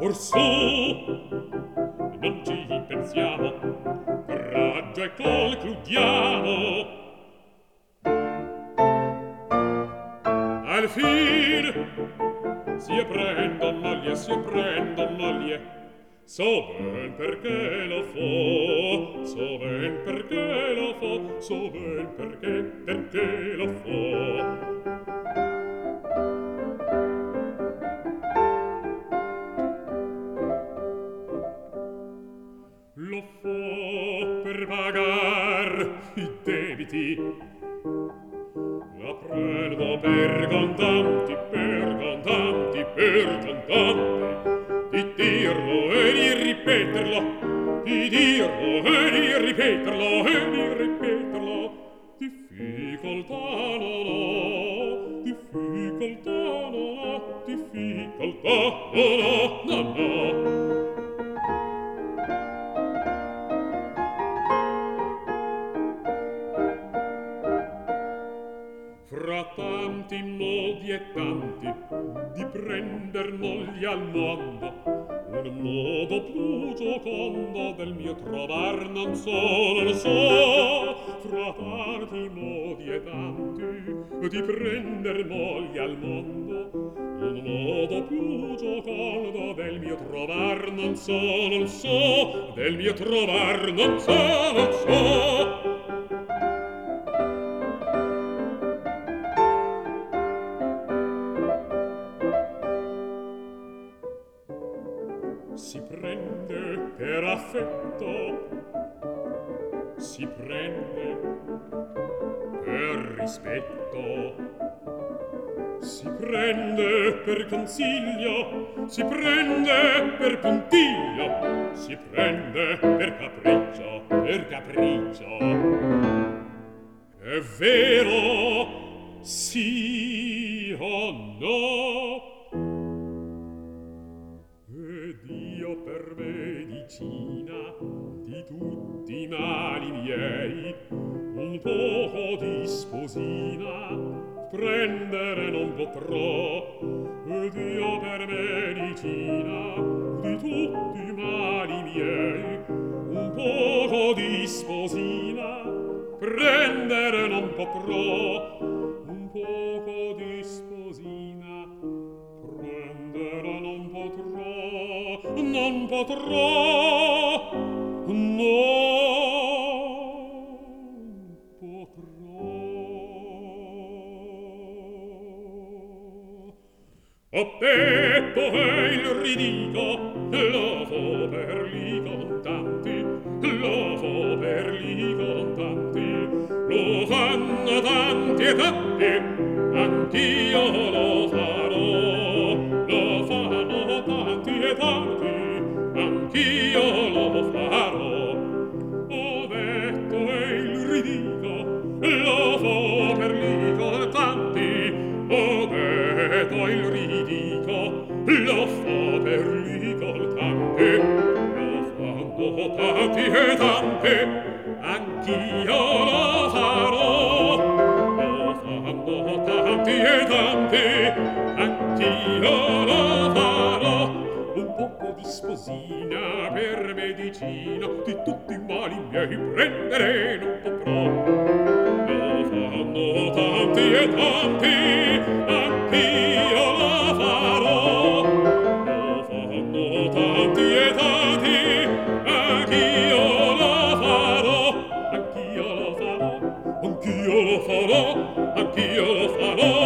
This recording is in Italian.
Orsù, non ci pensiamo, coraggio e concludiamo. Al fin si prendono moglie, si prendono moglie. So ben perché lo fa, so ben perché lo fa, so ben perché lo fa. Lo fa per pagar i debiti, la prendo per contanti, per contanti, per contanti. Di dirlo e di ripeterlo, di dirlo e di ripeterlo e di ripeterlo. Difficoltà non ho, difficoltà non ho, difficoltà non ho, non ho. Fra tanti modi e tanti di prender moglie al mondo, un modo più giocondo del mio trovar non so, non so. Fra tanti modi e tanti di prender moglie al mondo, un modo più giocondo del mio trovar non so, non so, del mio trovar non so, non so. Si prende per affetto, si prende per rispetto, si prende per consiglio, si prende per puntiglio, si prende per capriccio, per capriccio. È vero, sì o no? Ed io per medicina di tutti i mali miei un poco di sposina prendere non potrò. Ed io per medicina di tutti i mali miei un poco di sposina prendere non potrò. Un poco di sposina prendere non potrò, non potrò, non potrò. Ho detto e il ridico, lo fo per li contanti, lo fo per li contanti, lo fanno tanti e tanti, anch'io lo farò, lo fanno tanti e tanti, anch'io lo farò. Ho detto e il ridico, lo fo per li contanti, ho detto il ridico, lo fo per li contanti, lo fanno tanti e tanti, anch'io lo farò. Lo fanno tanti e tanti, anch'io lo farò. Un poco di sposina per medicina di tutti i mali miei prendere non potrò. Lo fanno tanti e tanti, anch'io lo farò. Lo fanno tanti e tanti, anch'io lo farò. Anch'io lo farò, anch'io lo farò, anch'io lo farò.